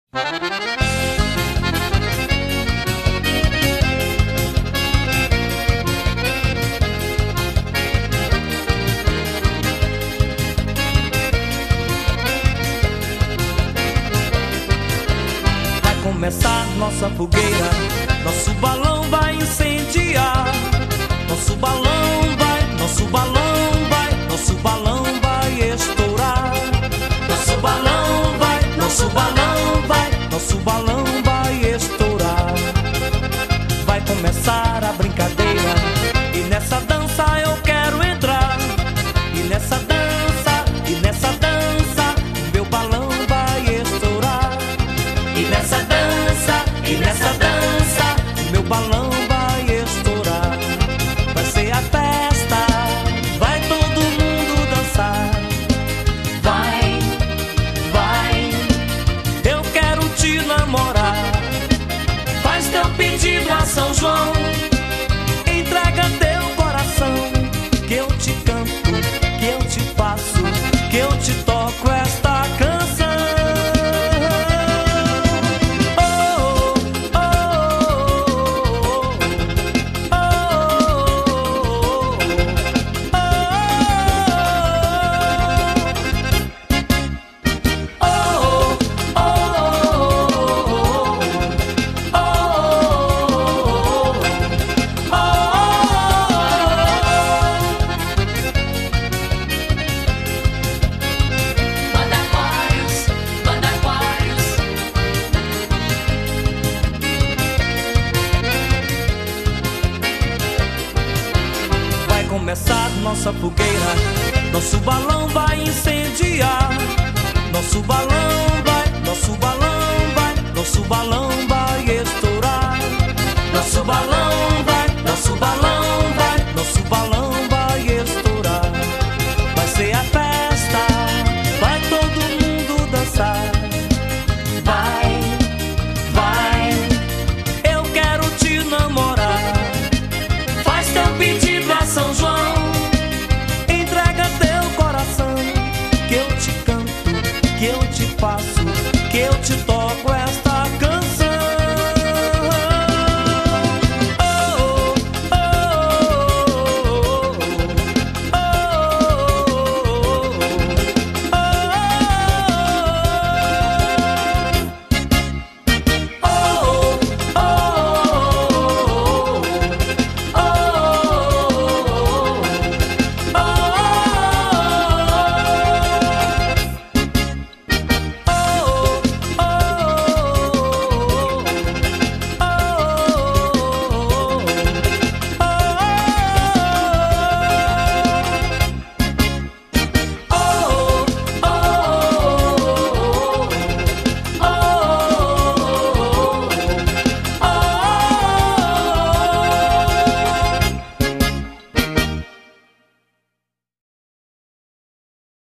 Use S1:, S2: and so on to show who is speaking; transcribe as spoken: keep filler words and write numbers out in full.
S1: Começar nossa fogueira, nosso balão vai incendiar. Nosso balão vai, nosso balão vai, nosso balão vai estourar. Nosso balão vai, nosso balão vai, nosso balão vai estourar. Vai começar a brincadeira e nessa dança eu quero entrar. E nessa dança, e nessa dança, o meu balão vai estourar. E nessa dança, e nessa dança, o meu balão vai estourar. Vai ser a festa, vai todo mundo dançar. Vai, vai, eu quero te namorar. Faz teu pedido a São João, entrega teu coração, que eu te canto, que eu te faço, que eu te toco esta canção. Começar nossa fogueira, nosso balão vai incendiar. Nosso balão vai, nosso balão vai, nosso balão vai estourar. Nosso balão vai, nosso balão vai, nosso balão vai estourar. Vai ser a festa, vai todo mundo dançar. Vai, vai, eu quero te namorar. Faz teu pedido a São João, entrega teu coração, que eu te canto, que eu te faço, que eu te toco.